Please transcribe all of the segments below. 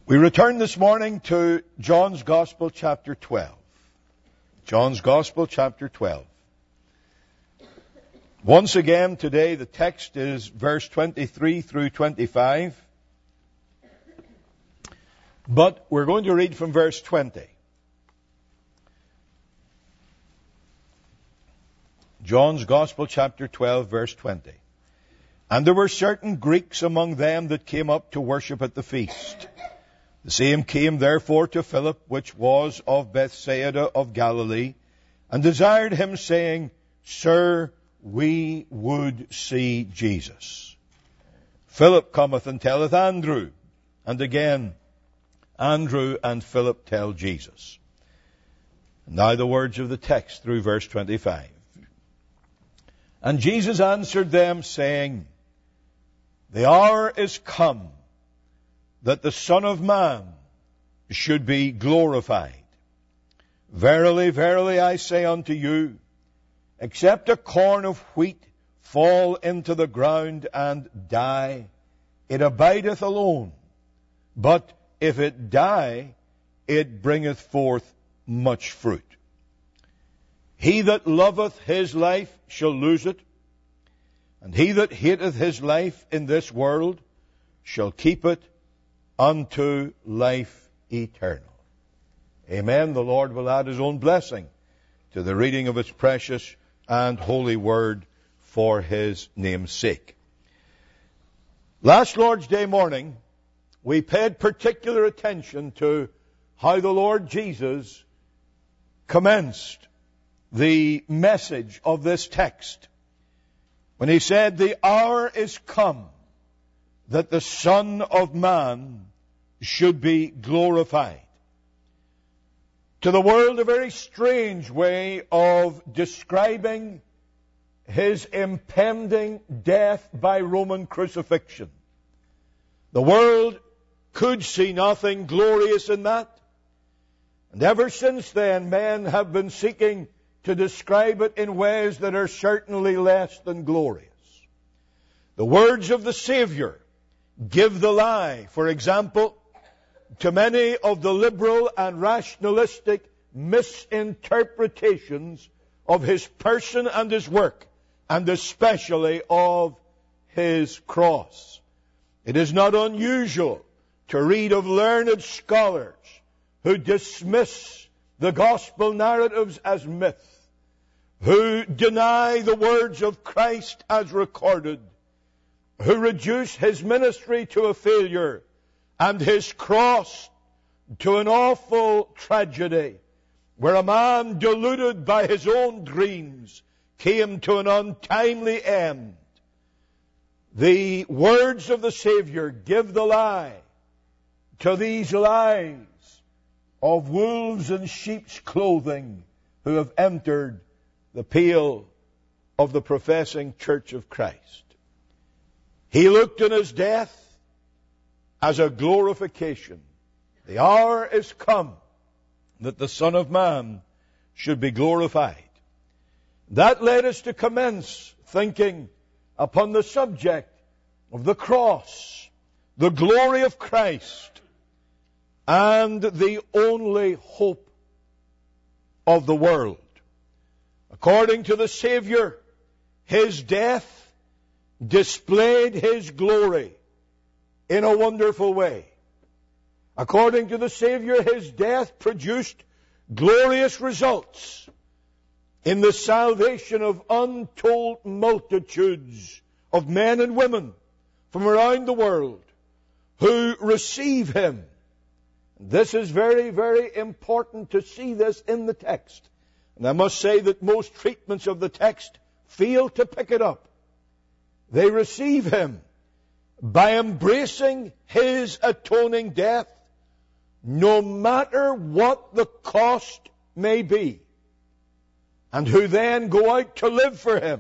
We return this morning to John's Gospel, chapter 12. John's Gospel, chapter 12. Once again, today the text is verse 23 through 25. But we're going to read from verse 20. John's Gospel, chapter 12, verse 20. And there were certain Greeks among them that came up to worship at the feast. The same came therefore to Philip, which was of Bethsaida of Galilee, and desired him, saying, Sir, we would see Jesus. Philip cometh and telleth Andrew, and again Andrew and Philip tell Jesus. And now the words of the text through verse 25. And Jesus answered them, saying, The hour is come, that the Son of Man should be glorified. Verily, verily, I say unto you, except a corn of wheat fall into the ground and die, it abideth alone. But if it die, it bringeth forth much fruit. He that loveth his life shall lose it, and he that hateth his life in this world shall keep it unto life eternal. Amen. The Lord will add His own blessing to the reading of His precious and holy word for His name's sake. Last Lord's Day morning, we paid particular attention to how the Lord Jesus commenced the message of this text when He said, The hour is come that the Son of Man should be glorified. To the world, a very strange way of describing His impending death by Roman crucifixion. The world could see nothing glorious in that. And ever since then, men have been seeking to describe it in ways that are certainly less than glorious. The words of the Savior give the lie, for example, to many of the liberal and rationalistic misinterpretations of His person and His work, and especially of His cross. It is not unusual to read of learned scholars who dismiss the gospel narratives as myth, who deny the words of Christ as recorded, who reduce His ministry to a failure and His cross to an awful tragedy, where a man deluded by his own dreams came to an untimely end. The words of the Savior give the lie to these lies of wolves in sheep's clothing who have entered the pale of the professing Church of Christ. He looked on His death as a glorification. The hour is come that the Son of Man should be glorified. That led us to commence thinking upon the subject of the cross, the glory of Christ, and the only hope of the world. According to the Savior, His death displayed His glory in a wonderful way. According to the Savior, His death produced glorious results in the salvation of untold multitudes of men and women from around the world who receive Him. This is very, very important to see this in the text. And I must say that most treatments of the text fail to pick it up. They receive Him by embracing His atoning death, no matter what the cost may be, and who then go out to live for Him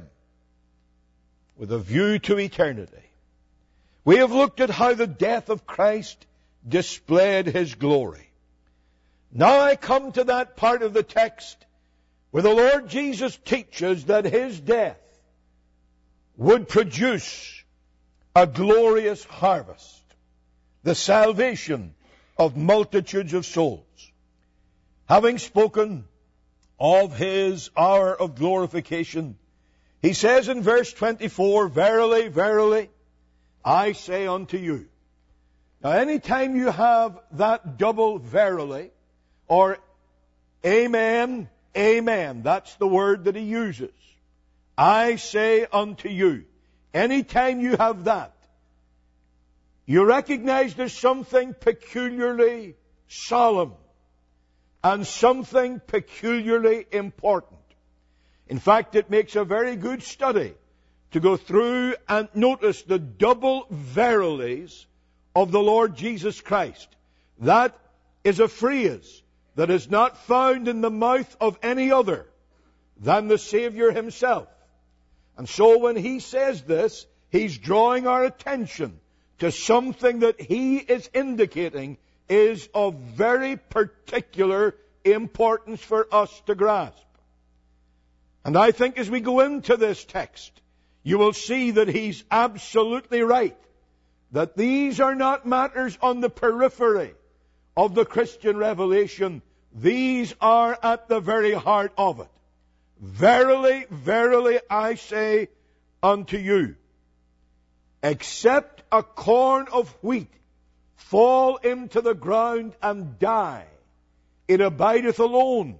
with a view to eternity. We have looked at how the death of Christ displayed His glory. Now I come to that part of the text where the Lord Jesus teaches that His death would produce a glorious harvest, the salvation of multitudes of souls. Having spoken of His hour of glorification, He says in verse 24, "Verily, verily, I say unto you." Now, anytime you have that double verily, or amen, amen, that's the word that He uses. I say unto you. Anytime you have that, you recognize there's something peculiarly solemn and something peculiarly important. In fact, it makes a very good study to go through and notice the double verilies of the Lord Jesus Christ. That is a phrase that is not found in the mouth of any other than the Savior Himself. And so when He says this, He's drawing our attention to something that He is indicating is of very particular importance for us to grasp. And I think as we go into this text, you will see that He's absolutely right, that these are not matters on the periphery of the Christian revelation. These are at the very heart of it. Verily, verily, I say unto you, except a corn of wheat fall into the ground and die, it abideth alone.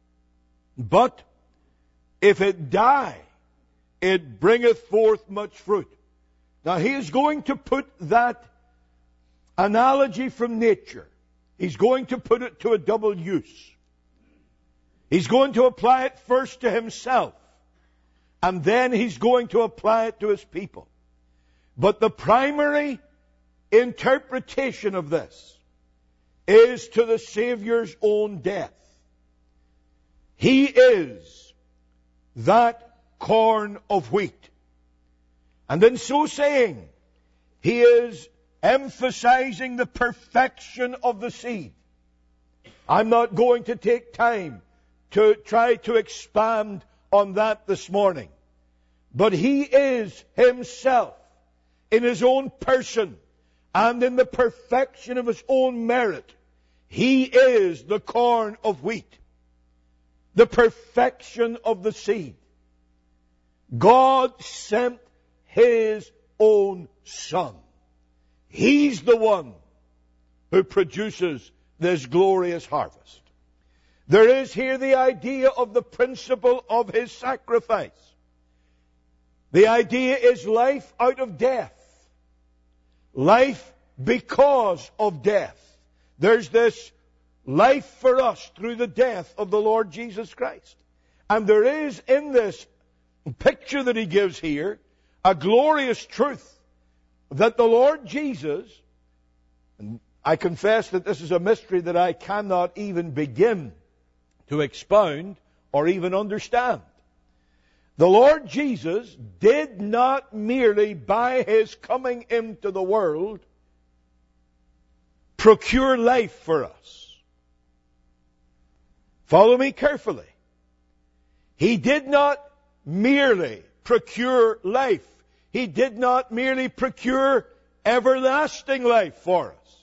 But if it die, it bringeth forth much fruit. Now he is going to put that analogy from nature, he's going to put it to a double use. He's going to apply it first to himself, and then he's going to apply it to his people. But the primary interpretation of this is to the Savior's own death. He is that corn of wheat. And in so saying, he is emphasizing the perfection of the seed. I'm not going to take time to try to expand on that this morning. But he is himself, in his own person, and in the perfection of his own merit, he is the corn of wheat, the perfection of the seed. God sent His own Son. He's the one who produces this glorious harvest. There is here the idea of the principle of His sacrifice. The idea is life out of death. Life because of death. There's this life for us through the death of the Lord Jesus Christ. And there is in this picture that He gives here a glorious truth that the Lord Jesus, and I confess that this is a mystery that I cannot even begin to expound or even understand. The Lord Jesus did not merely by His coming into the world procure life for us. Follow me carefully. He did not merely procure life. He did not merely procure everlasting life for us.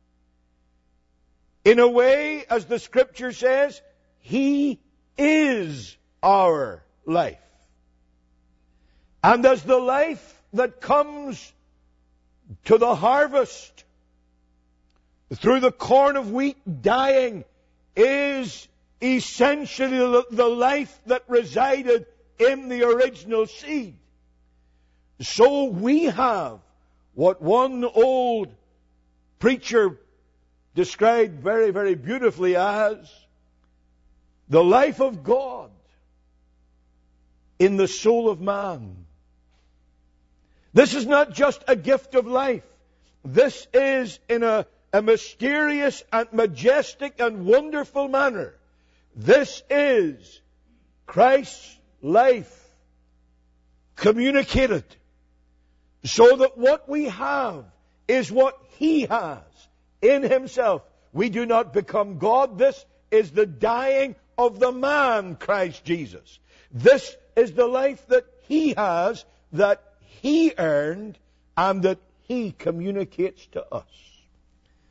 In a way, as the Scripture says, He is our life. And as the life that comes to the harvest through the corn of wheat dying is essentially the life that resided in the original seed, so we have what one old preacher described very, very beautifully as the life of God in the soul of man. This is not just a gift of life. This is in a mysterious and majestic and wonderful manner. This is Christ's life communicated, so that what we have is what He has in Himself. We do not become God. This is the dying of the man, Christ Jesus. This is the life that He has, that He earned, and that He communicates to us.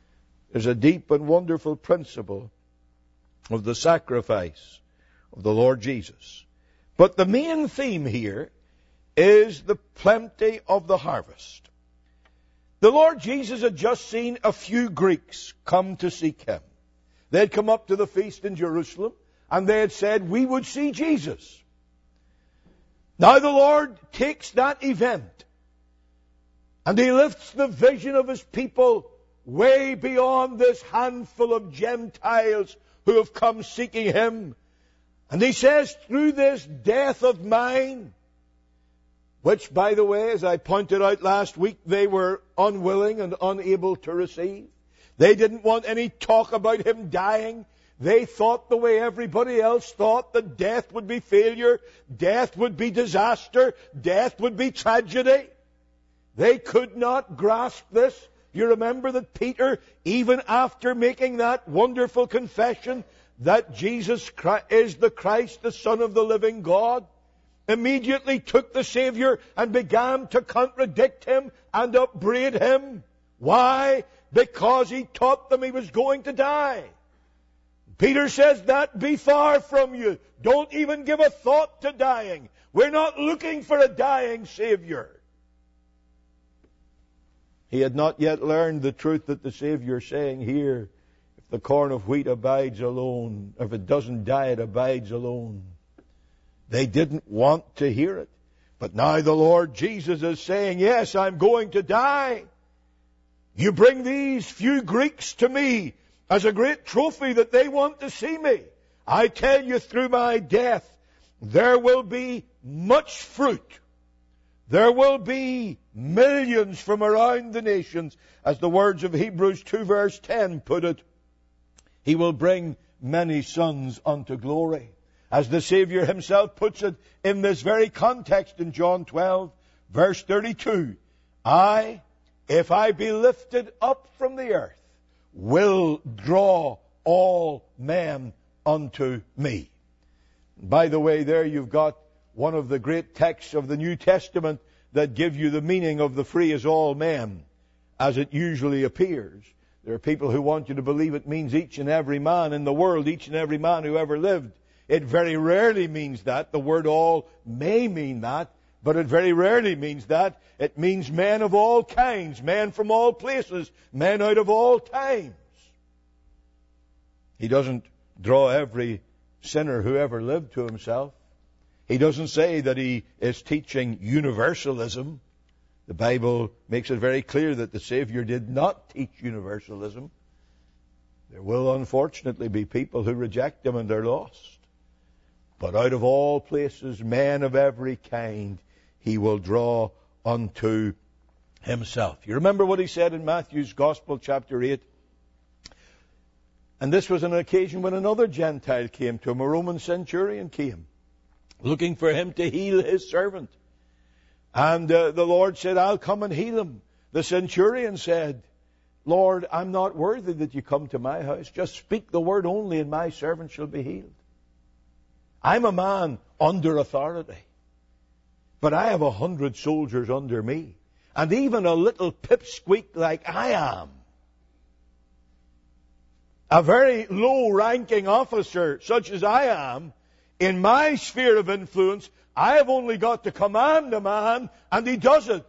There's a deep and wonderful principle of the sacrifice of the Lord Jesus. But the main theme here is the plenty of the harvest. The Lord Jesus had just seen a few Greeks come to seek him. They had come up to the feast in Jerusalem, and they had said, we would see Jesus. Now the Lord takes that event, and he lifts the vision of his people way beyond this handful of Gentiles who have come seeking him. And he says, through this death of mine, which, by the way, as I pointed out last week, they were unwilling and unable to receive. They didn't want any talk about him dying. They thought the way everybody else thought, that death would be failure, death would be disaster, death would be tragedy. They could not grasp this. You remember that Peter, even after making that wonderful confession that Jesus Christ is the Christ, the Son of the living God, immediately took the Savior and began to contradict him and upbraid him. Why? Because he taught them he was going to die. Peter says, that be far from you. Don't even give a thought to dying. We're not looking for a dying Savior. He had not yet learned the truth that the Savior is saying here. If the corn of wheat abides alone, if it doesn't die, it abides alone. They didn't want to hear it. But now the Lord Jesus is saying, yes, I'm going to die. You bring these few Greeks to me as a great trophy that they want to see me. I tell you, through my death, there will be much fruit. There will be millions from around the nations. As the words of Hebrews 2 verse 10 put it, he will bring many sons unto glory. As the Savior himself puts it in this very context in John 12 verse 32, if I be lifted up from the earth, will draw all men unto me. By the way, there you've got one of the great texts of the New Testament that give you the meaning of the free as all men, as it usually appears. There are people who want you to believe it means each and every man in the world, each and every man who ever lived. It very rarely means that. The word all may mean that, but it very rarely means that. It means men of all kinds, men from all places, men out of all times. He doesn't draw every sinner who ever lived to himself. He doesn't say that he is teaching universalism. The Bible makes it very clear that the Savior did not teach universalism. There will unfortunately be people who reject him and are lost. But out of all places, men of every kind, he will draw unto himself. You remember what he said in Matthew's Gospel, chapter 8? And this was an occasion when another Gentile came to him, a Roman centurion came, looking for him to heal his servant. And the Lord said, I'll come and heal him. The centurion said, Lord, I'm not worthy that you come to my house. Just speak the word only and my servant shall be healed. I'm a man under authority, but I have 100 soldiers under me. And even a little pipsqueak like I am, a very low-ranking officer such as I am, in my sphere of influence, I have only got to command a man, and he does it.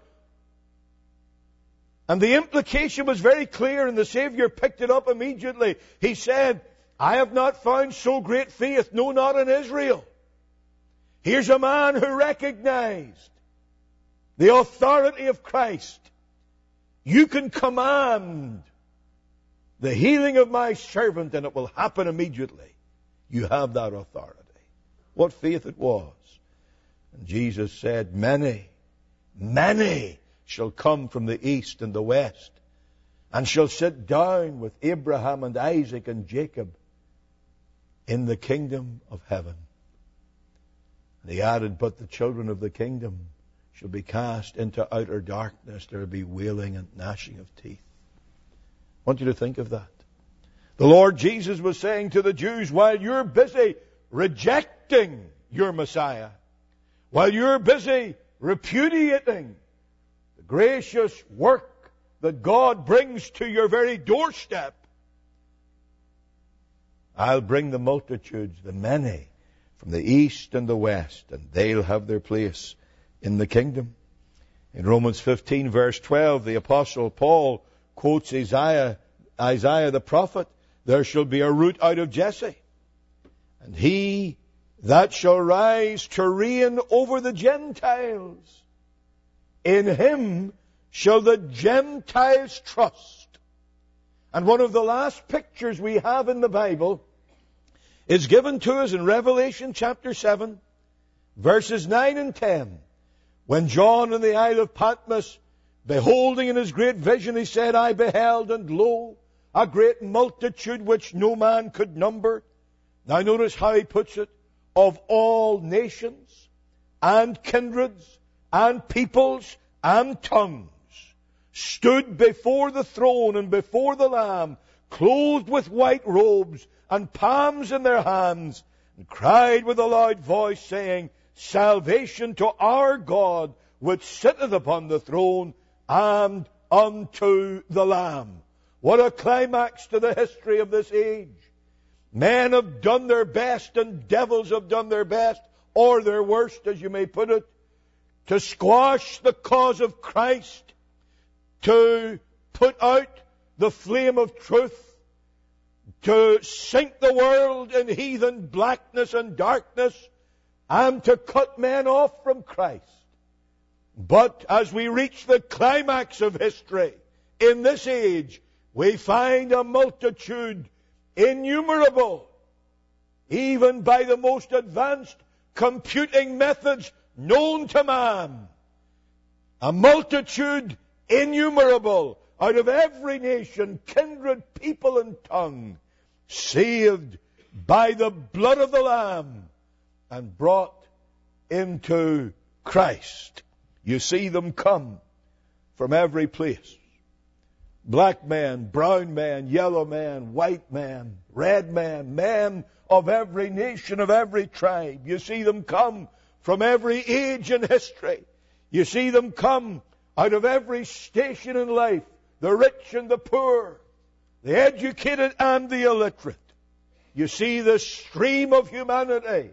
And the implication was very clear, and the Savior picked it up immediately. He said, I have not found so great faith, no, not in Israel. Here's a man who recognized the authority of Christ. You can command the healing of my servant, and it will happen immediately. You have that authority. What faith it was. And Jesus said, many shall come from the east and the west, and shall sit down with Abraham and Isaac and Jacob in the kingdom of heaven. And he added, but the children of the kingdom shall be cast into outer darkness. There will be wailing and gnashing of teeth. I want you to think of that. The Lord Jesus was saying to the Jews, while you're busy rejecting your Messiah, while you're busy repudiating the gracious work that God brings to your very doorstep, I'll bring the multitudes, the many, from the east and the west, and they'll have their place in the kingdom. In Romans 15, verse 12, the Apostle Paul quotes Isaiah the prophet, there shall be a root out of Jesse, and he that shall rise to reign over the Gentiles. In him shall the Gentiles trust. And one of the last pictures we have in the Bible is given to us in Revelation chapter 7, verses 9 and 10. When John in the Isle of Patmos, beholding in his great vision, he said, I beheld, and lo, a great multitude which no man could number. Now notice how he puts it. Of all nations, and kindreds, and peoples, and tongues, stood before the throne and before the Lamb, clothed with white robes, and palms in their hands, and cried with a loud voice, saying, Salvation to our God, which sitteth upon the throne, and unto the Lamb. What a climax to the history of this age. Men have done their best, and devils have done their best, or their worst, as you may put it, to squash the cause of Christ, to put out the flame of truth, to sink the world in heathen blackness and darkness, and to cut men off from Christ. But as we reach the climax of history, in this age, we find a multitude innumerable, even by the most advanced computing methods known to man. A multitude innumerable out of every nation, kindred, people, and tongue, saved by the blood of the Lamb and brought into Christ. You see them come from every place. Black man, brown man, yellow man, white man, red man, men of every nation, of every tribe. You see them come from every age in history. You see them come out of every station in life, the rich and the poor, the educated and the illiterate. You see the stream of humanity,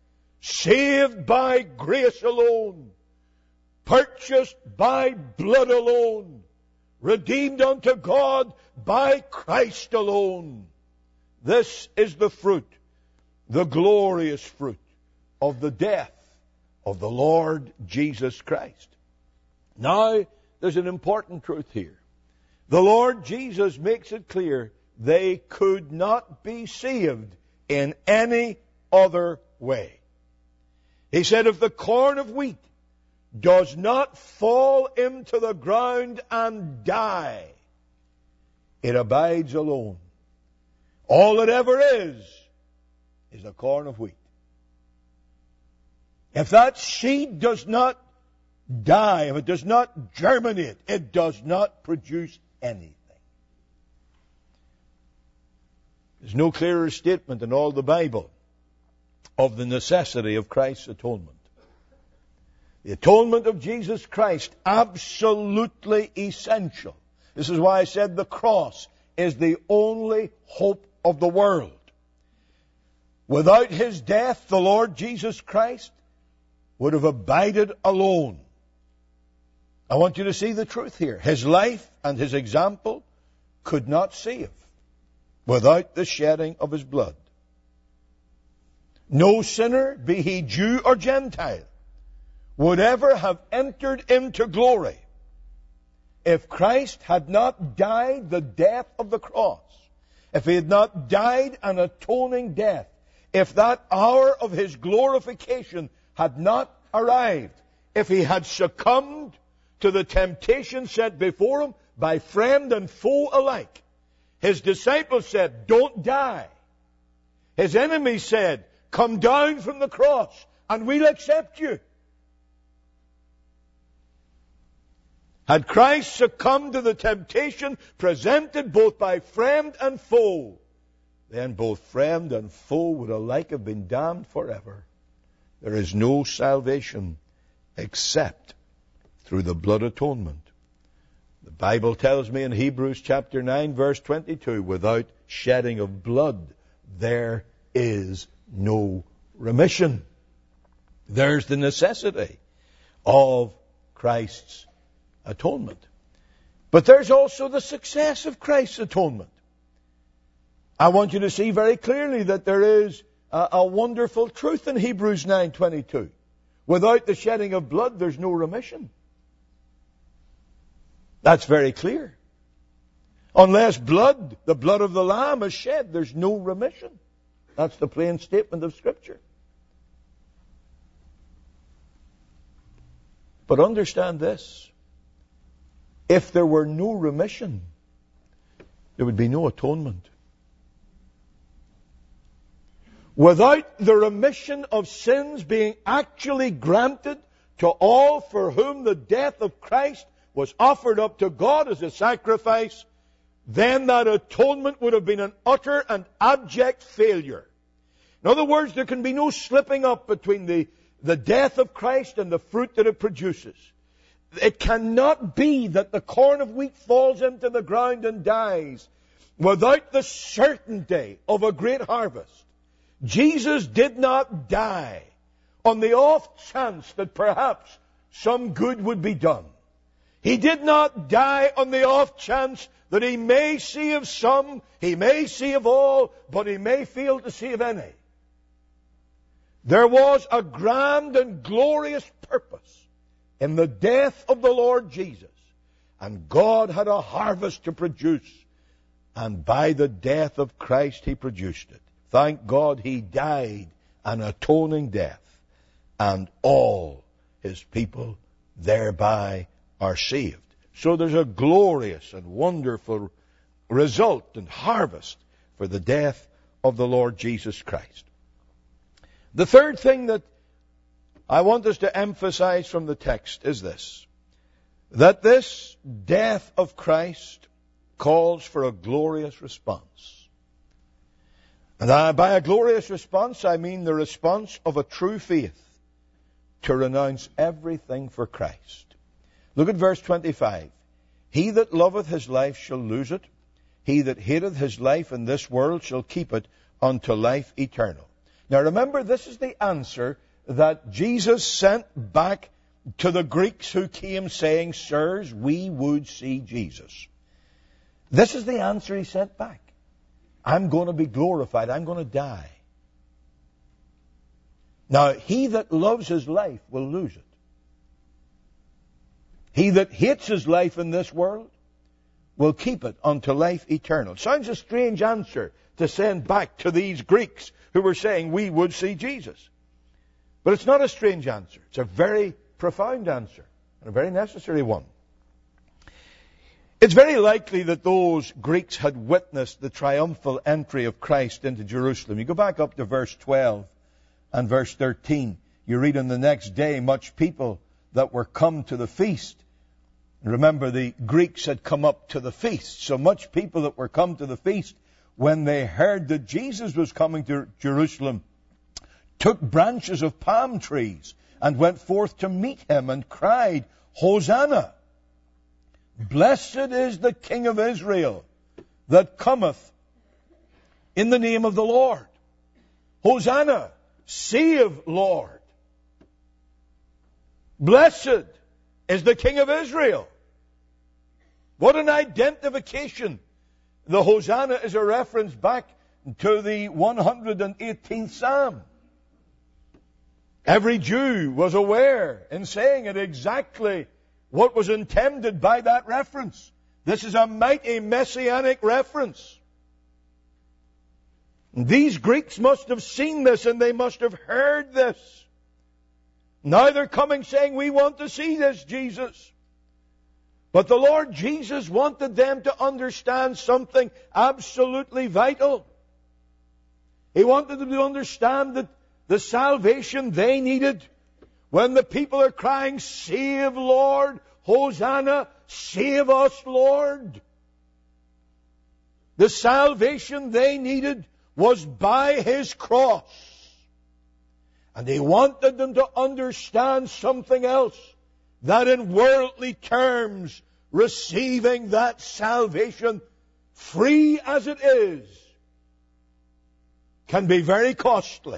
saved by grace alone, purchased by blood alone, redeemed unto God by Christ alone. This is the fruit, the glorious fruit of the death of the Lord Jesus Christ. Now, there's an important truth here. The Lord Jesus makes it clear they could not be saved in any other way. He said, if the corn of wheat does not fall into the ground and die, it abides alone. All it ever is a corn of wheat. If that seed does not die, if it does not germinate, it does not produce anything. There's no clearer statement in all the Bible of the necessity of Christ's atonement. The atonement of Jesus Christ, absolutely essential. This is why I said the cross is the only hope of the world. Without His death, the Lord Jesus Christ would have abided alone. I want you to see the truth here. His life and His example could not save without the shedding of His blood. No sinner, be he Jew or Gentile, would ever have entered into glory if Christ had not died the death of the cross, if He had not died an atoning death, if that hour of His glorification had not arrived, if He had succumbed to the temptation set before Him by friend and foe alike. His disciples said, don't die. His enemies said, come down from the cross and we'll accept you. Had Christ succumbed to the temptation presented both by friend and foe, then both friend and foe would alike have been damned forever. There is no salvation except through the blood atonement. The Bible tells me in Hebrews chapter 9, verse 22, without shedding of blood, there is no remission. There's the necessity of Christ's atonement. But there's also the success of Christ's atonement. I want you to see very clearly that there is a wonderful truth in Hebrews 9:22. Without the shedding of blood, there's no remission. That's very clear. Unless blood, the blood of the Lamb, is shed, there's no remission. That's the plain statement of Scripture. But understand this. If there were no remission, there would be no atonement. Without the remission of sins being actually granted to all for whom the death of Christ was offered up to God as a sacrifice, then that atonement would have been an utter and abject failure. In other words, there can be no slipping up between the death of Christ and the fruit that it produces. It cannot be that the corn of wheat falls into the ground and dies without the certainty of a great harvest. Jesus did not die on the off chance that perhaps some good would be done. He did not die on the off chance that he may save some, he may save all, but he may fail to save any. There was a grand and glorious purpose in the death of the Lord Jesus. And God had a harvest to produce. And by the death of Christ he produced it. Thank God he died an atoning death. And all his people thereby are saved. So there's a glorious and wonderful result and harvest for the death of the Lord Jesus Christ. The third thing that I want us to emphasize from the text is this: that this death of Christ calls for a glorious response. And by a glorious response, I mean the response of a true faith to renounce everything for Christ. Look at verse 25. He that loveth his life shall lose it. He that hateth his life in this world shall keep it unto life eternal. Now remember, this is the answer that Jesus sent back to the Greeks who came saying, "Sirs, we would see Jesus." This is the answer he sent back. I'm going to be glorified. I'm going to die. Now, he that loves his life will lose it. He that hates his life in this world will keep it unto life eternal. Sounds a strange answer to send back to these Greeks who were saying we would see Jesus. But it's not a strange answer. It's a very profound answer and a very necessary one. It's very likely that those Greeks had witnessed the triumphal entry of Christ into Jerusalem. You go back up to verse 12 and verse 13. You read, on the next day, much people that were come to the feast. Remember, the Greeks had come up to the feast. So much people that were come to the feast, when they heard that Jesus was coming to Jerusalem, took branches of palm trees and went forth to meet him and cried, Hosanna! Blessed is the King of Israel that cometh in the name of the Lord. Hosanna! Save, Lord! Blessed is the King of Israel. What an identification. The Hosanna is a reference back to the 118th Psalm. Every Jew was aware in saying it exactly what was intended by that reference. This is a mighty messianic reference. These Greeks must have seen this and they must have heard this. Now they're coming saying, we want to see this Jesus. But the Lord Jesus wanted them to understand something absolutely vital. He wanted them to understand that the salvation they needed, when the people are crying, save Lord, Hosanna, save us Lord. The salvation they needed was by His cross. And He wanted them to understand something else. That in worldly terms, receiving that salvation, free as it is, can be very costly.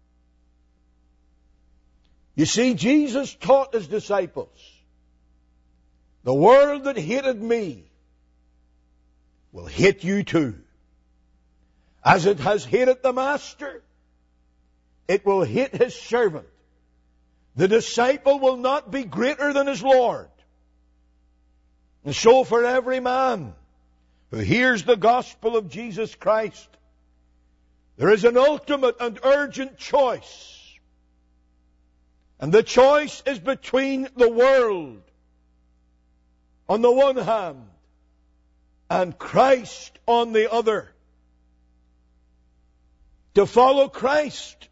You see, Jesus taught his disciples, the world that hated me will hate you too. As it has hated the master, it will hate his servant. The disciple will not be greater than his Lord. And so for every man who hears the gospel of Jesus Christ, there is an ultimate and urgent choice. And the choice is between the world on the one hand and Christ on the other. To follow Christ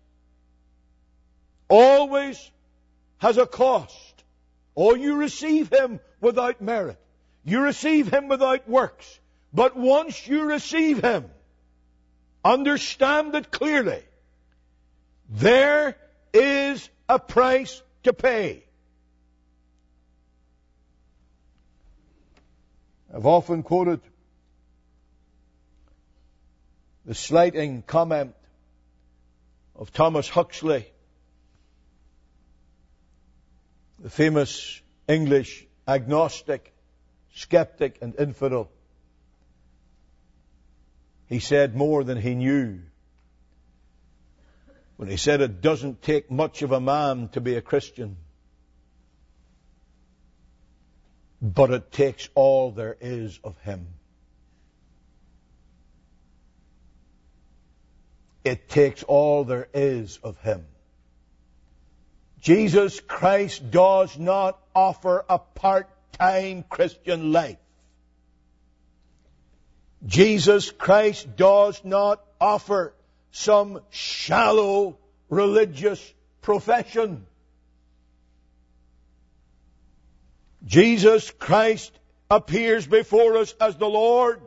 always has a cost. Or you receive him without merit. You receive him without works. But once you receive him, understand it clearly. There is a price to pay. I've often quoted the slighting comment of Thomas Huxley, the famous English agnostic, skeptic, and infidel. He said more than he knew when he said it doesn't take much of a man to be a Christian, but it takes all there is of him. It takes all there is of him. Jesus Christ does not offer a part-time Christian life. Jesus Christ does not offer some shallow religious profession. Jesus Christ appears before us as the Lord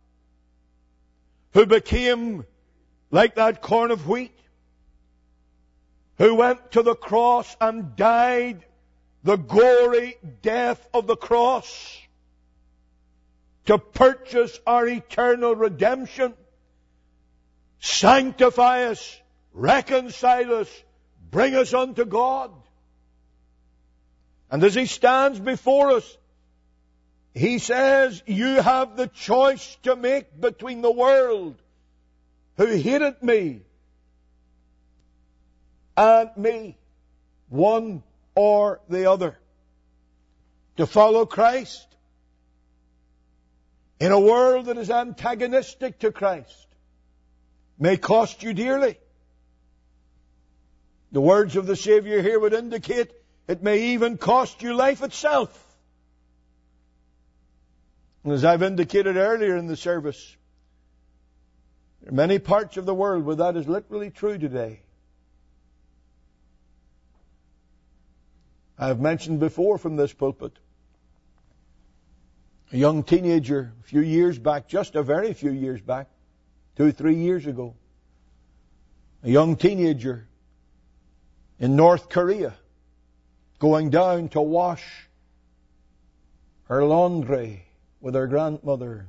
who became like that corn of wheat, who went to the cross and died the gory death of the cross to purchase our eternal redemption, sanctify us, reconcile us, bring us unto God. And as he stands before us, he says, you have the choice to make between the world who hated me and me, one or the other. To follow Christ in a world that is antagonistic to Christ may cost you dearly. The words of the Savior here would indicate it may even cost you life itself. And as I've indicated earlier in the service, there are many parts of the world where that is literally true today. I have mentioned before from this pulpit a young teenager a few years back, just a very few years back, 2-3 years ago, a young teenager in North Korea going down to wash her laundry with her grandmother.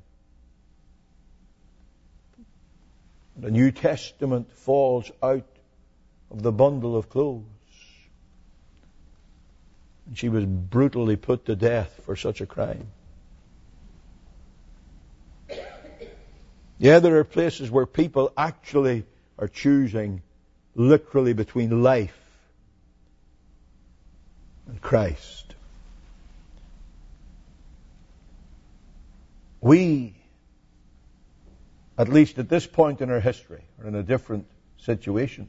The New Testament falls out of the bundle of clothes. And she was brutally put to death for such a crime. Yeah, there are places where people actually are choosing literally between life and Christ. We, at least at this point in our history, are in a different situation.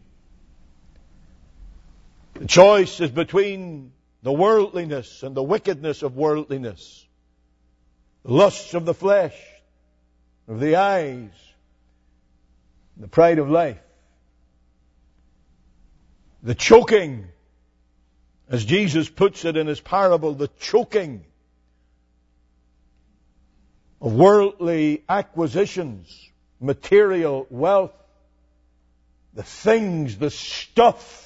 The choice is between the worldliness and the wickedness of worldliness, the lusts of the flesh, of the eyes, the pride of life. The choking, as Jesus puts it in his parable, the choking of worldly acquisitions, material wealth, the things, the stuff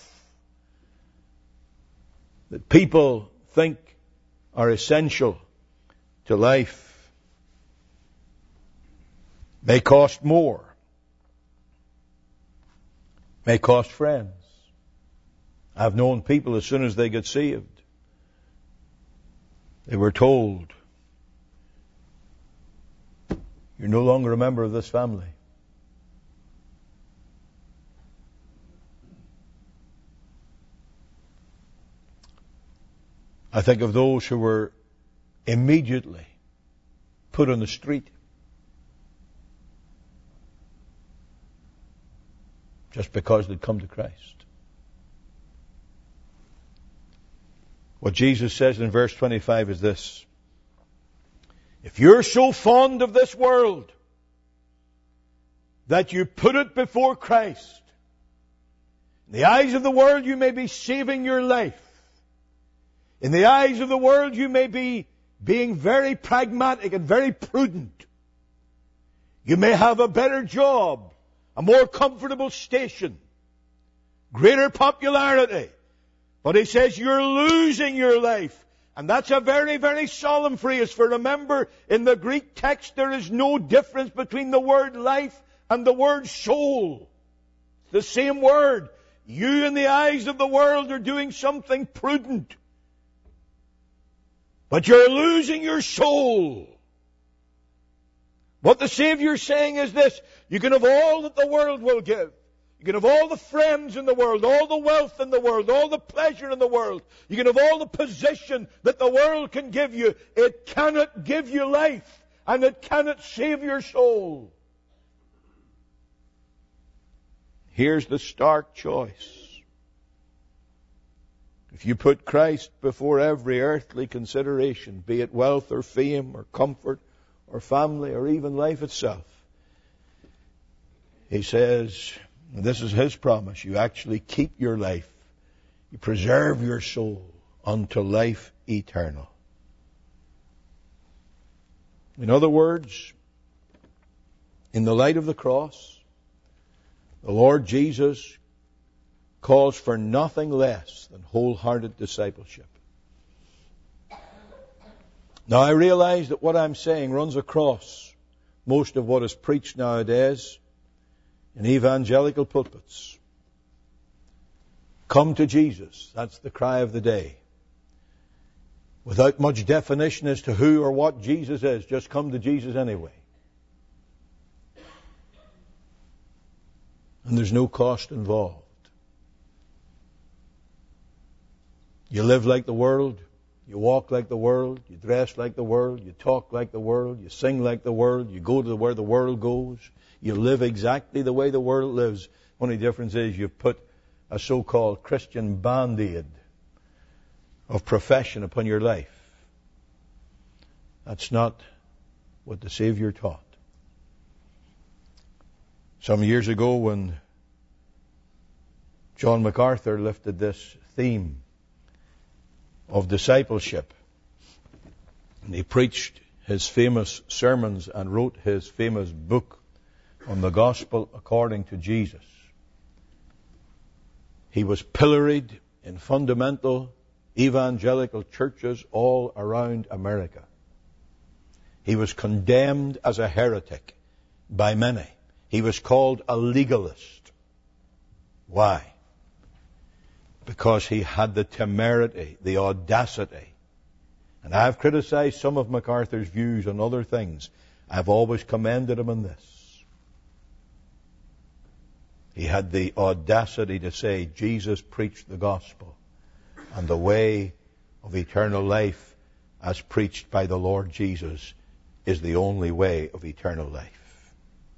that people think are essential to life may cost more. May cost friends. I've known people as soon as they get saved, they were told, you're no longer a member of this family. I think of those who were immediately put on the street just because they'd come to Christ. What Jesus says in verse 25 is this: if you're so fond of this world that you put it before Christ, in the eyes of the world you may be saving your life. In the eyes of the world you may be being very pragmatic and very prudent. You may have a better job, a more comfortable station, greater popularity. But he says you're losing your life. And that's a very, very solemn phrase. For remember, in the Greek text there is no difference between the word life and the word soul. It's the same word. You in the eyes of the world are doing something prudent, but you're losing your soul. What the Savior's saying is this: you can have all that the world will give. You can have all the friends in the world, all the wealth in the world, all the pleasure in the world. You can have all the position that the world can give you. It cannot give you life, and it cannot save your soul. Here's the stark choice. If you put Christ before every earthly consideration, be it wealth or fame or comfort or family or even life itself, he says, and this is his promise, you actually keep your life, you preserve your soul unto life eternal. In other words, in the light of the cross, the Lord Jesus calls for nothing less than wholehearted discipleship. Now, I realize that what I'm saying runs across most of what is preached nowadays in evangelical pulpits. Come to Jesus. That's the cry of the day. Without much definition as to who or what Jesus is, just come to Jesus anyway. And there's no cost involved. You live like the world, you walk like the world, you dress like the world, you talk like the world, you sing like the world, you go to where the world goes, you live exactly the way the world lives. Only difference is you've put a so-called Christian band-aid of profession upon your life. That's not what the Savior taught. Some years ago when John MacArthur lifted this theme of discipleship, and he preached his famous sermons and wrote his famous book on the gospel according to Jesus, he was pilloried in fundamental evangelical churches all around America. He was condemned as a heretic by many. He was called a legalist. Why? Because he had the temerity, the audacity. And I've criticized some of MacArthur's views on other things. I've always commended him on this. He had the audacity to say Jesus preached the gospel, and the way of eternal life as preached by the Lord Jesus is the only way of eternal life.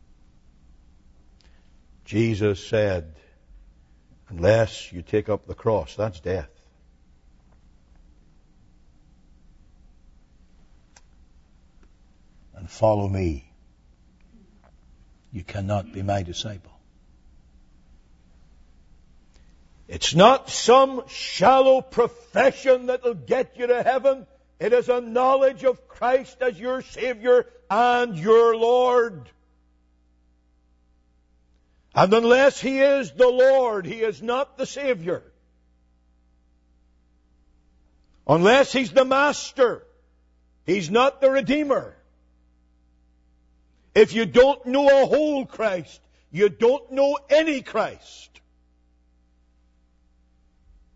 Jesus said, unless you take up the cross, that's death. And follow me, you cannot be my disciple. It's not some shallow profession that will get you to heaven. It is a knowledge of Christ as your Savior and your Lord. And unless He is the Lord, He is not the Savior. Unless He's the Master, He's not the Redeemer. If you don't know a whole Christ, you don't know any Christ.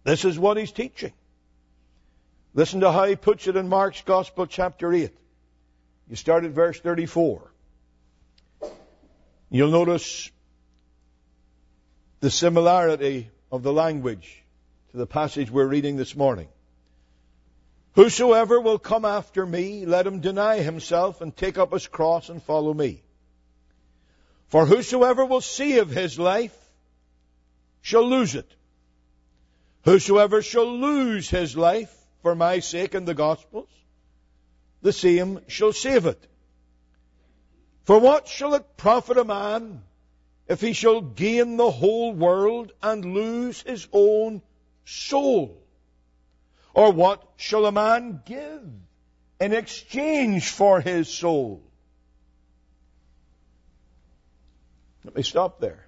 This is what he's teaching. Listen to how he puts it in Mark's Gospel, chapter 8. You start at verse 34. You'll notice the similarity of the language to the passage we're reading this morning. Whosoever will come after me, let him deny himself and take up his cross and follow me. For whosoever will save his life shall lose it. Whosoever shall lose his life for my sake and the gospel's, the same shall save it. For what shall it profit a man if he shall gain the whole world and lose his own soul? Or what shall a man give in exchange for his soul? Let me stop there.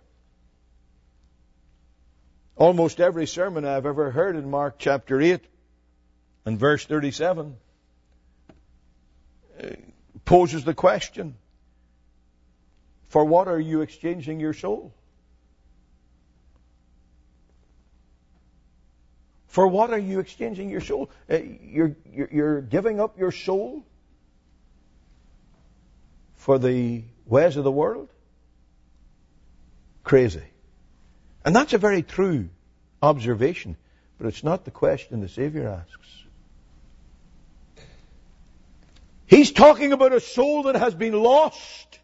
Almost every sermon I've ever heard in Mark chapter 8 and verse 37 poses the question, for what are you exchanging your soul? For what are you exchanging your soul? You're giving up your soul for the ways of the world? Crazy. And that's a very true observation, but it's not the question the Savior asks. He's talking about a soul that has been lost.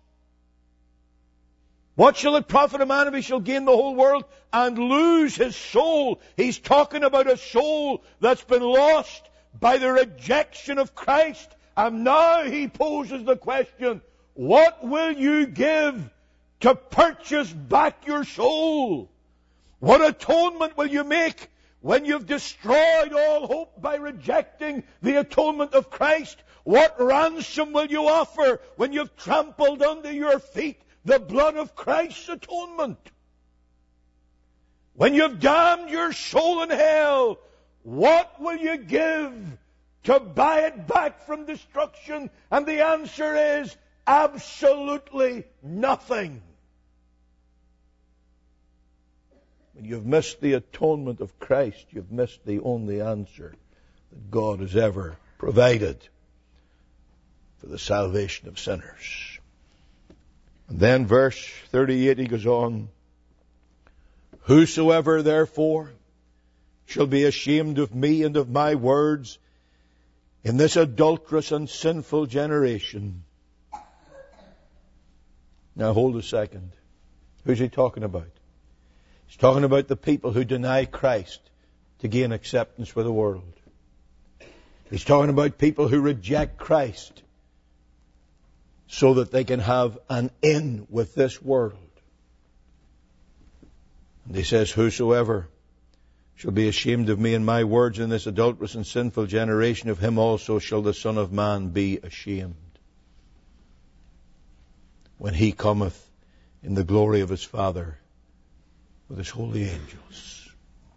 What shall it profit a man if he shall gain the whole world and lose his soul? He's talking about a soul that's been lost by the rejection of Christ. And now he poses the question, what will you give to purchase back your soul? What atonement will you make when you've destroyed all hope by rejecting the atonement of Christ? What ransom will you offer when you've trampled under your feet the blood of Christ's atonement? When you've damned your soul in hell, what will you give to buy it back from destruction? And the answer is absolutely nothing. When you've missed the atonement of Christ, you've missed the only answer that God has ever provided for the salvation of sinners. And then verse 38, he goes on, whosoever therefore shall be ashamed of me and of my words in this adulterous and sinful generation. Now hold a second. Who's he talking about? He's talking about the people who deny Christ to gain acceptance with the world. He's talking about people who reject Christ so that they can have an in with this world. And he says, whosoever shall be ashamed of me and my words in this adulterous and sinful generation, of him also shall the Son of Man be ashamed when he cometh in the glory of his Father with his holy angels.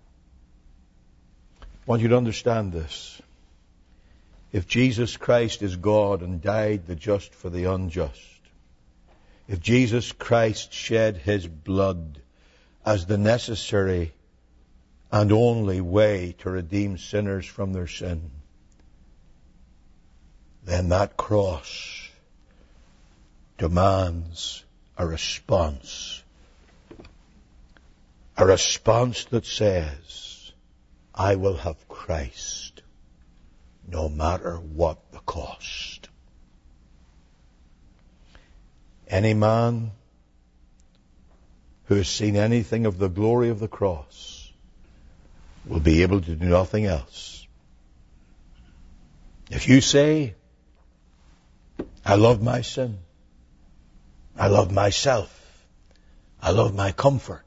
I want you to understand this. If Jesus Christ is God and died the just for the unjust, if Jesus Christ shed his blood as the necessary and only way to redeem sinners from their sin, then that cross demands a response that says, I will have Christ no matter what the cost. Any man who has seen anything of the glory of the cross will be able to do nothing else. If you say, I love my sin, I love myself, I love my comfort,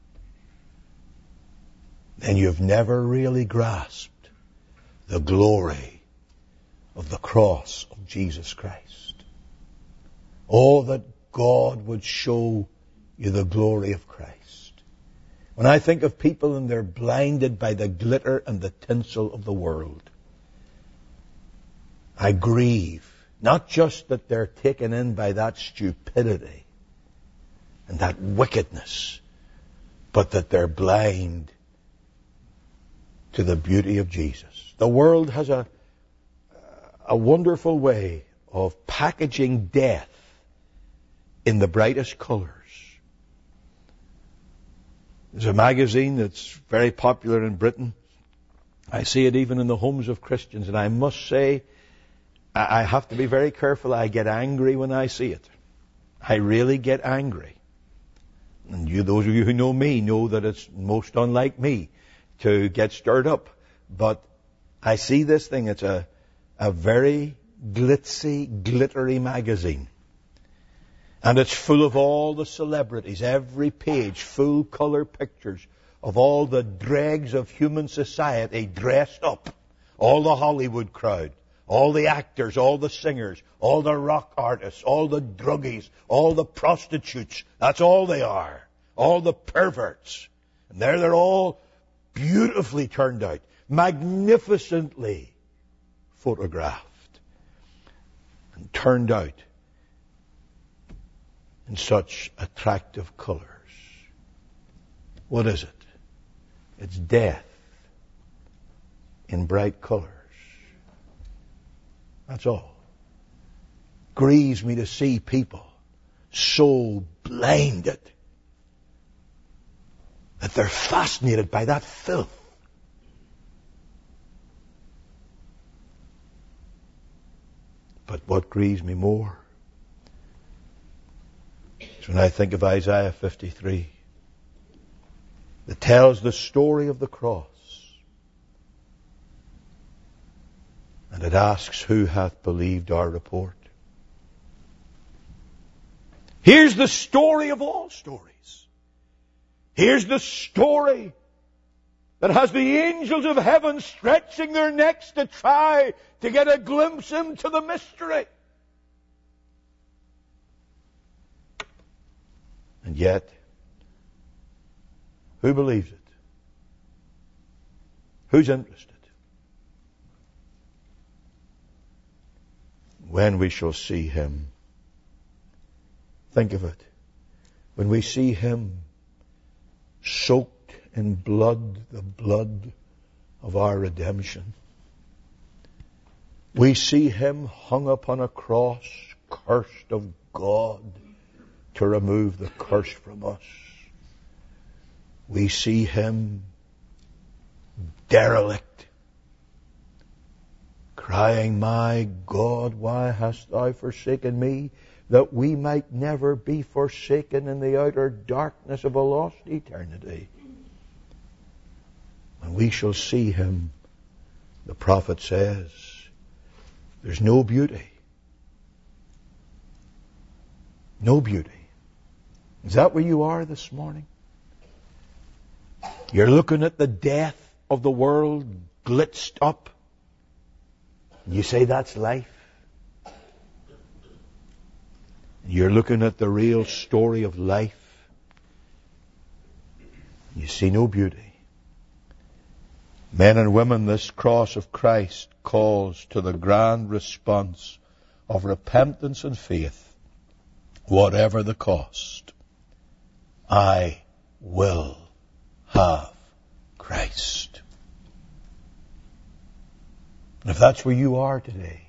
then you've never really grasped the glory of the cross of Jesus Christ. Oh, that God would show you the glory of Christ. When I think of people and they're blinded by the glitter and the tinsel of the world, I grieve. Not just that they're taken in by that stupidity and that wickedness, but that they're blind to the beauty of Jesus. The world has a wonderful way of packaging death in the brightest colors. There's a magazine that's very popular in Britain. I see it even in the homes of Christians, and I must say, I have to be very careful. I get angry when I see it. I really get angry. And those of you who know me know that it's most unlike me to get stirred up. But I see this thing. It's a very glitzy, glittery magazine. And it's full of all the celebrities, every page, full color pictures of all the dregs of human society dressed up. All the Hollywood crowd, all the actors, all the singers, all the rock artists, all the druggies, all the prostitutes. That's all they are. All the perverts. And there they're all beautifully turned out, magnificently photographed and turned out in such attractive colors. What is it? It's death in bright colors. That's all. Grieves me to see people so blinded that they're fascinated by that filth. But what grieves me more is when I think of Isaiah 53. That tells the story of the cross. And it asks, who hath believed our report? Here's the story of all stories. Here's the story that has the angels of heaven stretching their necks to try to get a glimpse into the mystery. And yet, who believes it? Who's interested? When we shall see Him. Think of it. When we see Him soaked in blood, the blood of our redemption. We see Him hung upon a cross, cursed of God, to remove the curse from us. We see Him derelict, crying, my God, why hast thou forsaken me? That we might never be forsaken in the outer darkness of a lost eternity. When we shall see Him, the prophet says, there's no beauty. No beauty. Is that where you are this morning? You're looking at the death of the world blitzed up. You say that's life. You're looking at the real story of life. You see no beauty. Men and women, this cross of Christ calls to the grand response of repentance and faith, whatever the cost. I will have Christ. And if that's where you are today,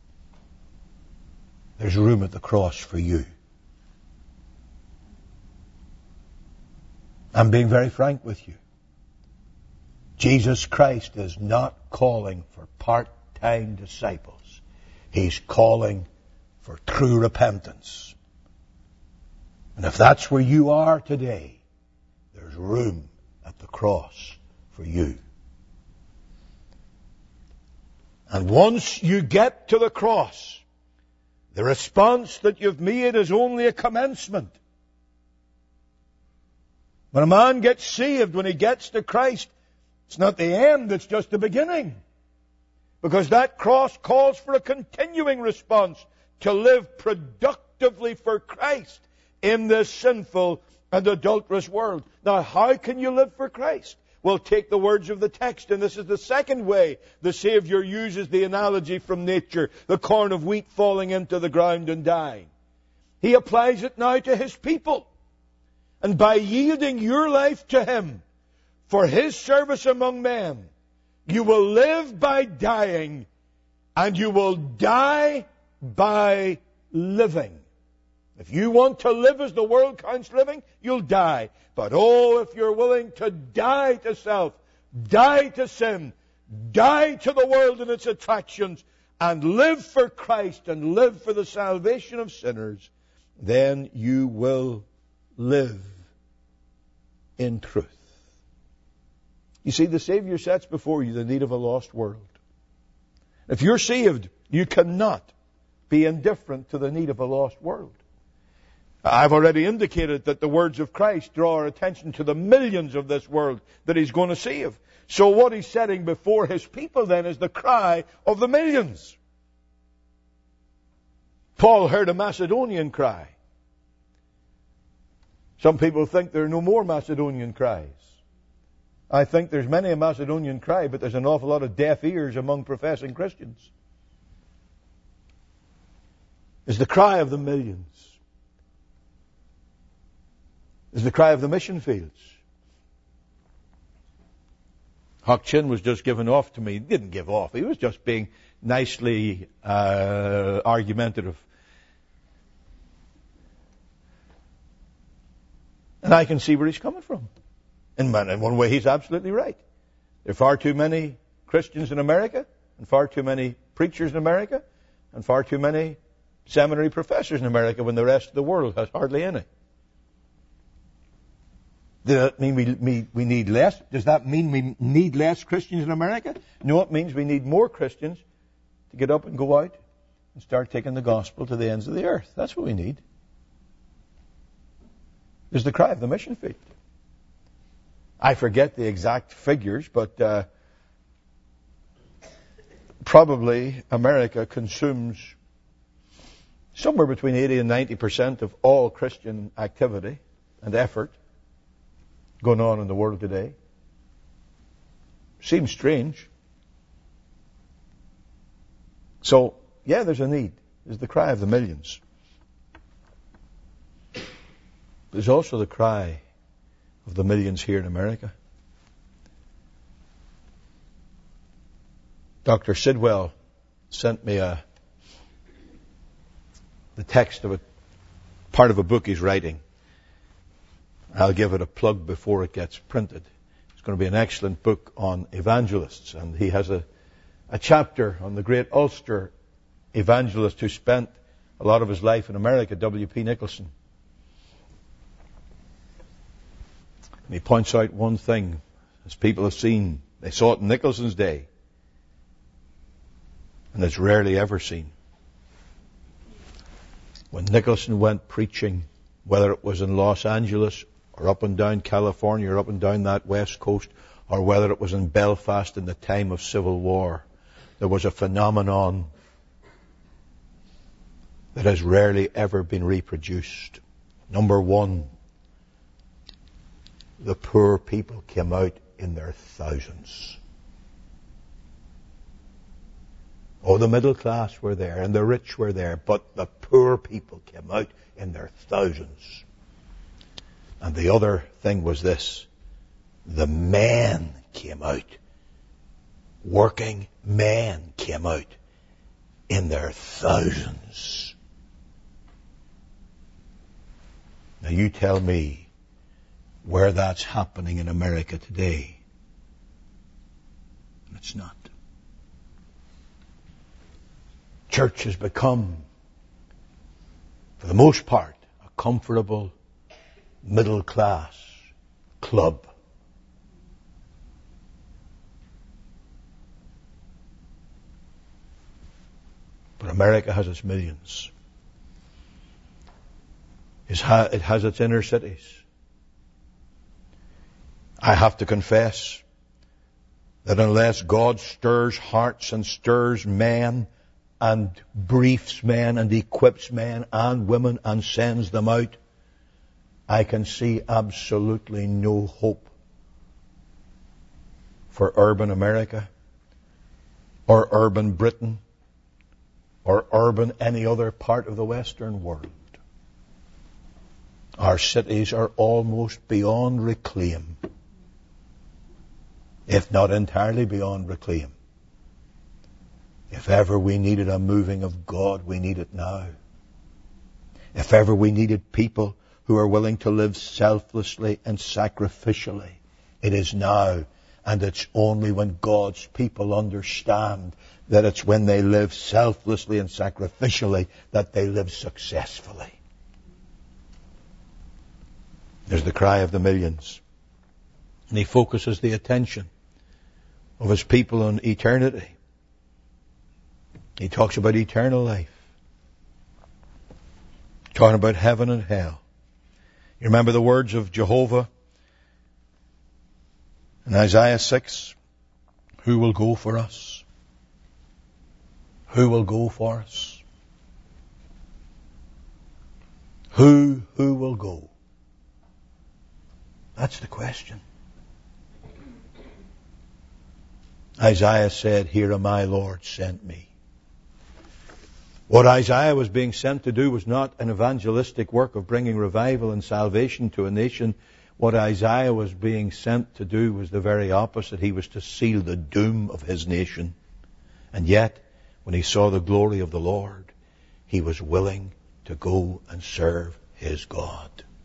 there's room at the cross for you. I'm being very frank with you. Jesus Christ is not calling for part-time disciples. He's calling for true repentance. And if that's where you are today, there's room at the cross for you. And once you get to the cross, the response that you've made is only a commencement. When a man gets saved, when he gets to Christ, it's not the end, it's just the beginning. Because that cross calls for a continuing response to live productively for Christ in this sinful and adulterous world. Now, how can you live for Christ? Well, take the words of the text, and this is the second way the Savior uses the analogy from nature, the corn of wheat falling into the ground and dying. He applies it now to His people. And by yielding your life to Him for His service among men, You will live by dying, and you will die by living. If you want to live as the world counts living, you'll die. But if you're willing to die to self, die to sin, die to the world and its attractions, and live for Christ and live for the salvation of sinners, then you will live in truth. You see, the Savior sets before you the need of a lost world. If you're saved, you cannot be indifferent to the need of a lost world. I've already indicated that the words of Christ draw our attention to the millions of this world that He's going to save. So what He's setting before His people then is the cry of the millions. Paul heard a Macedonian cry. Some people think there are no more Macedonian cries. I think there's many a Macedonian cry, but there's an awful lot of deaf ears among professing Christians. It's the cry of the millions. It's the cry of the mission fields. Hock Chin was just given off to me. He didn't give off. He was just being nicely argumentative. And I can see where he's coming from. In one way, he's absolutely right. There are far too many Christians in America, and far too many preachers in America, and far too many seminary professors in America when the rest of the world has hardly any. Does that mean we need less? Does that mean we need less Christians in America? No, it means we need more Christians to get up and go out and start taking the gospel to the ends of the earth. That's what we need. There's the cry of the mission field. I forget the exact figures, but probably America consumes somewhere between 80 and 90% of all Christian activity and effort going on in the world today. Seems strange. So, yeah, there's a need. There's the cry of the millions. There's also the cry of the millions here in America. Dr. Sidwell sent me the text of a part of a book he's writing. I'll give it a plug before it gets printed. It's going to be an excellent book on evangelists, and he has a chapter on the great Ulster evangelist who spent a lot of his life in America, W.P. Nicholson. And he points out one thing, as people have seen, they saw it in Nicholson's day, and it's rarely ever seen. When Nicholson went preaching, whether it was in Los Angeles or up and down California or up and down that west coast, or whether it was in Belfast in the time of civil war, there was a phenomenon that has rarely ever been reproduced. Number one, the poor people came out in their thousands. Oh, the middle class were there and the rich were there, but the poor people came out in their thousands. And the other thing was this: the men came out. Working men came out in their thousands. Now you tell me where that's happening in America today. And it's not. Church has become, for the most part, a comfortable middle class club. But America has its millions. It has its inner cities. I have to confess that unless God stirs hearts and stirs men and briefs men and equips men and women and sends them out, I can see absolutely no hope for urban America or urban Britain or urban any other part of the Western world. Our cities are almost beyond reclaim. if not entirely beyond reclaim. If ever we needed a moving of God, we need it now. If ever we needed people who are willing to live selflessly and sacrificially, it is now. And it's only when God's people understand that it's when they live selflessly and sacrificially that they live successfully. There's the cry of the millions. And he focuses the attention of his people on eternity. He talks about eternal life. Talking about heaven and hell. You remember the words of Jehovah in Isaiah 6? Who will go for us? Who will go for us? Who will go? That's the question. Isaiah said, "Here am I, Lord, send me." What Isaiah was being sent to do was not an evangelistic work of bringing revival and salvation to a nation. What Isaiah was being sent to do was the very opposite. He was to seal the doom of his nation. And yet, when he saw the glory of the Lord, he was willing to go and serve his God.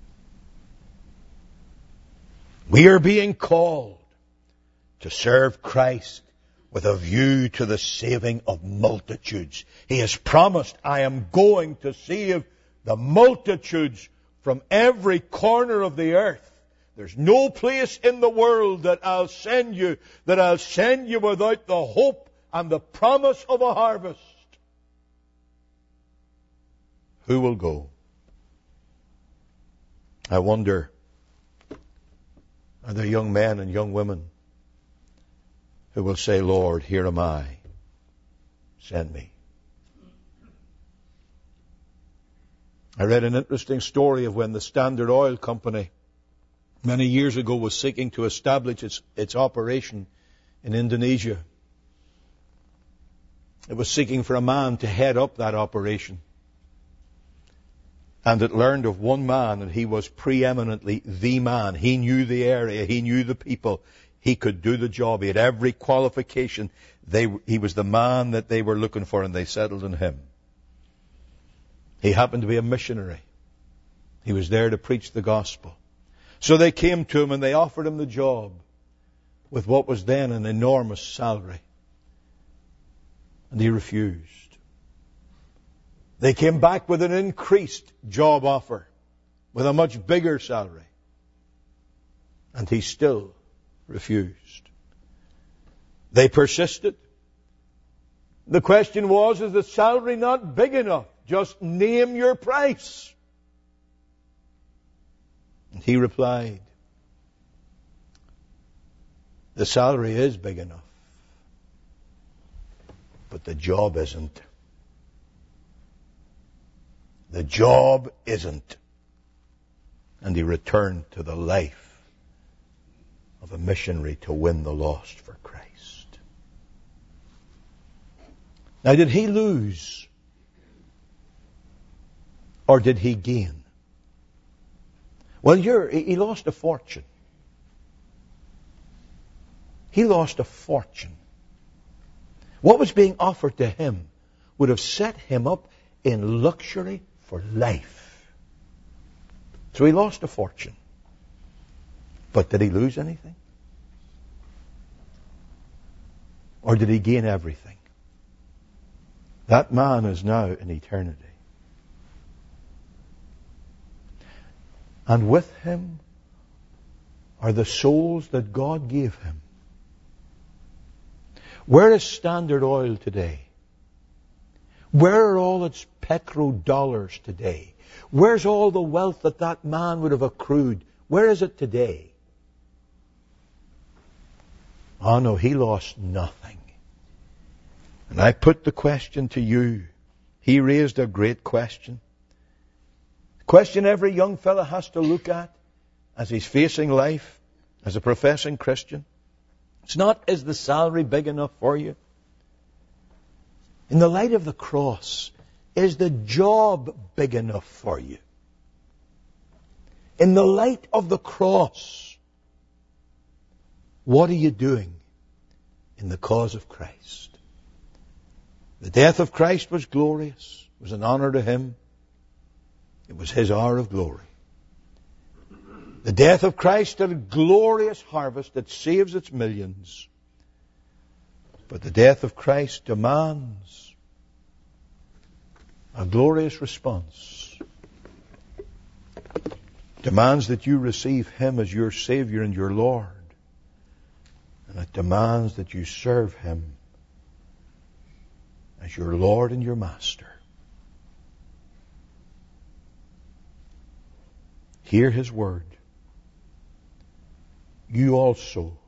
We are being called to serve Christ with a view to the saving of multitudes. He has promised, "I am going to save the multitudes from every corner of the earth." There's no place in the world that I'll send you without the hope and the promise of a harvest. Who will go? I wonder, are there young men and young women who will say, "Lord, here am I, send me"? I read an interesting story of when the Standard Oil Company many years ago was seeking to establish its operation in Indonesia. It was seeking for a man to head up that operation. And it learned of one man, and he was preeminently the man. He knew the area, he knew the people. He could do the job. He had every qualification. He was the man that they were looking for, and they settled on him. He happened to be a missionary. He was there to preach the gospel. So they came to him and they offered him the job with what was then an enormous salary. And he refused. They came back with an increased job offer, with a much bigger salary. And he still refused. They persisted. The question was, is the salary not big enough? Just name your price. And he replied, the salary is big enough, but the job isn't. The job isn't. And he returned to the life of a missionary to win the lost for Christ. Now, did he lose? Or did he gain? Well, he lost a fortune. He lost a fortune. What was being offered to him would have set him up in luxury for life. So he lost a fortune. But did he lose anything? Or did he gain everything? That man is now in eternity. And with him are the souls that God gave him. Where is Standard Oil today? Where are all its petrodollars today? Where's all the wealth that man would have accrued? Where is it today? Oh no, he lost nothing. And I put the question to you. He raised a great question. Question every young fella has to look at as he's facing life as a professing Christian. It's not, is the salary big enough for you? In the light of the cross, is the job big enough for you? In the light of the cross, What are you doing in the cause of Christ? The death of Christ was glorious. It was an honor to him. It was his hour of glory. The death of Christ had a glorious harvest that saves its millions. But the death of Christ demands a glorious response. Demands that you receive him as your Savior and your Lord. And it demands that you serve him as your Lord and your Master. Hear his word. You also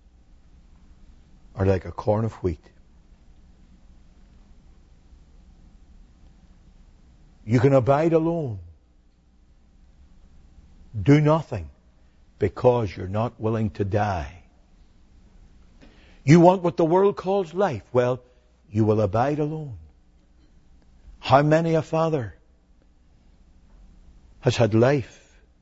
are like a corn of wheat. You can abide alone. Do nothing because you're not willing to die. You want what the world calls life. Well, you will abide alone. How many a father has had life,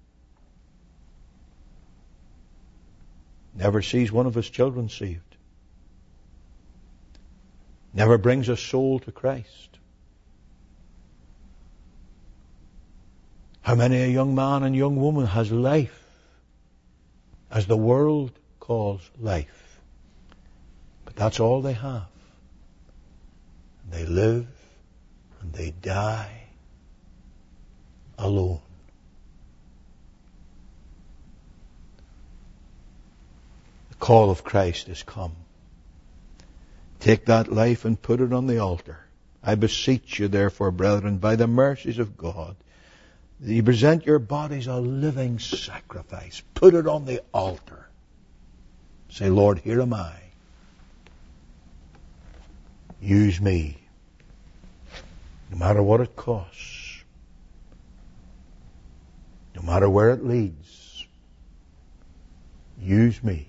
never sees one of his children saved, never brings a soul to Christ? How many a young man and young woman has life as the world calls life, but that's all they have. They live and they die alone. The call of Christ is come. Take that life and put it on the altar. I beseech you, therefore, brethren, by the mercies of God, that you present your bodies a living sacrifice. Put it on the altar. Say, Lord, here am I. Use me. No matter what it costs. No matter where it leads. Use me.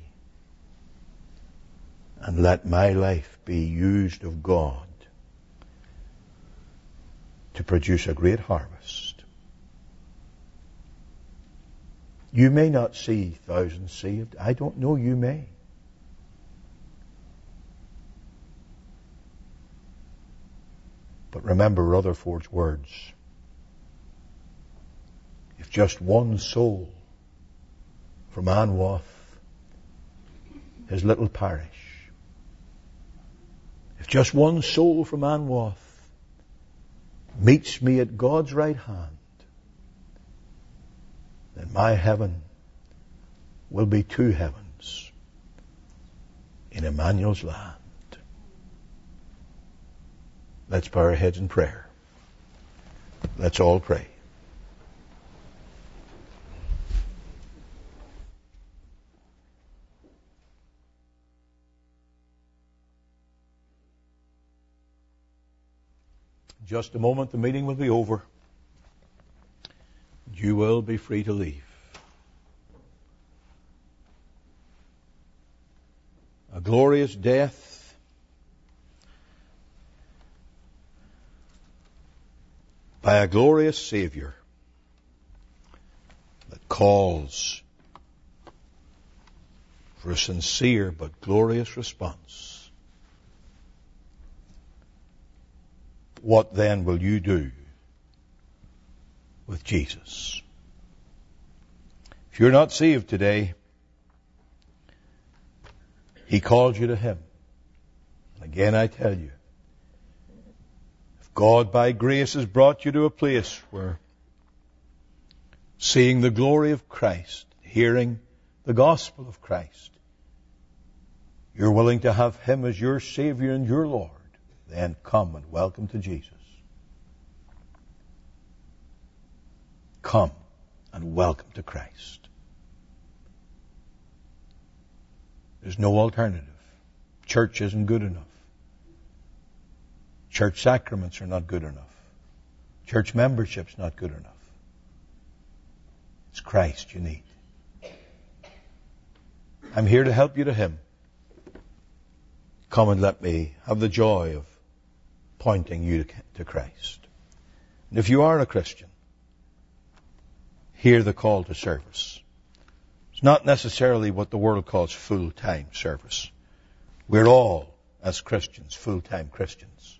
And let my life be used of God to produce a great harvest. You may not see thousands saved. I don't know, you may. But remember Rutherford's words. If just one soul from Anwath, his little parish, if just one soul from Anwath meets me at God's right hand, then my heaven will be two heavens in Emmanuel's land. Let's bow our heads in prayer. Let's all pray. In just a moment, the meeting will be over. You will be free to leave. A glorious death, by a glorious Savior that calls for a sincere but glorious response. What then will you do with Jesus? If you're not saved today, He calls you to Him. Again, I tell you, if God by grace has brought you to a place where seeing the glory of Christ, hearing the gospel of Christ, you're willing to have Him as your Savior and your Lord, then come and welcome to Jesus. Come and welcome to Christ. There's no alternative. Church isn't good enough. Church sacraments are not good enough. Church membership's not good enough. It's Christ you need. I'm here to help you to Him. Come and let me have the joy of pointing you to Christ. And if you are a Christian, hear the call to service. It's not necessarily what the world calls full-time service. We're all, as Christians, full-time Christians.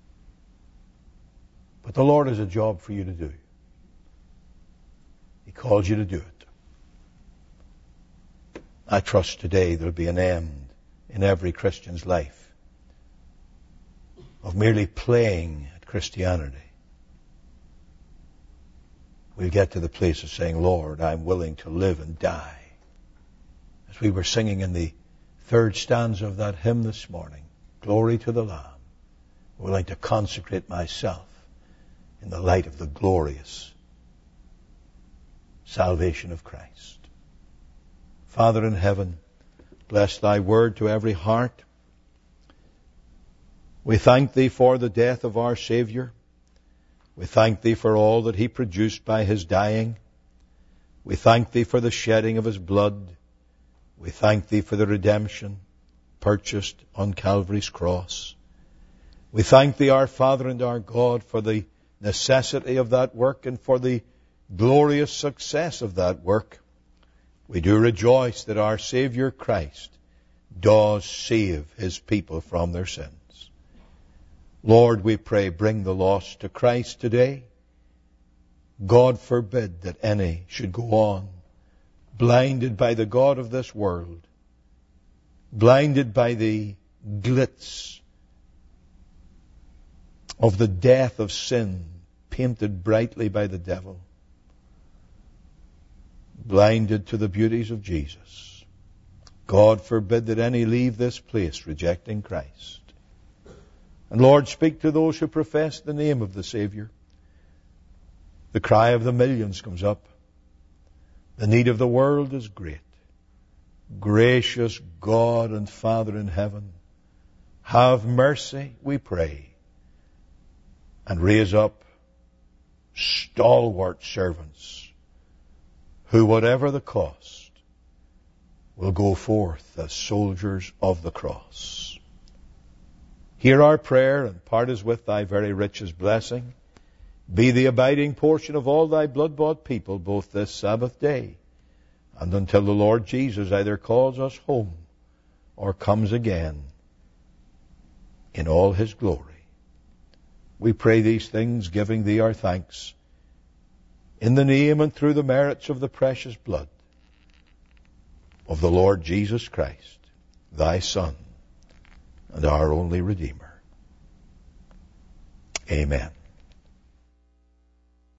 But the Lord has a job for you to do. He calls you to do it. I trust today there'll be an end in every Christian's life of merely playing at Christianity. We'll get to the place of saying, Lord, I'm willing to live and die. As we were singing in the third stanza of that hymn this morning, Glory to the Lamb, I'm willing to consecrate myself in the light of the glorious salvation of Christ. Father in heaven, bless thy word to every heart. We thank thee for the death of our Savior. We thank thee for all that he produced by his dying. We thank thee for the shedding of his blood. We thank thee for the redemption purchased on Calvary's cross. We thank thee, our Father and our God, for the necessity of that work and for the glorious success of that work. We do rejoice that our Savior Christ does save his people from their sins. Lord, we pray, bring the lost to Christ today. God forbid that any should go on blinded by the god of this world, blinded by the glitz of the death of sin painted brightly by the devil, blinded to the beauties of Jesus. God forbid that any leave this place rejecting Christ. And Lord, speak to those who profess the name of the Savior. The cry of the millions comes up. The need of the world is great. Gracious God and Father in heaven, have mercy, we pray, and raise up stalwart servants who, whatever the cost, will go forth as soldiers of the cross. Hear our prayer and part us with thy very richest blessing. Be the abiding portion of all thy blood-bought people, both this Sabbath day and until the Lord Jesus either calls us home or comes again in all his glory. We pray these things, giving thee our thanks, in the name and through the merits of the precious blood of the Lord Jesus Christ, thy Son, and our only Redeemer. Amen.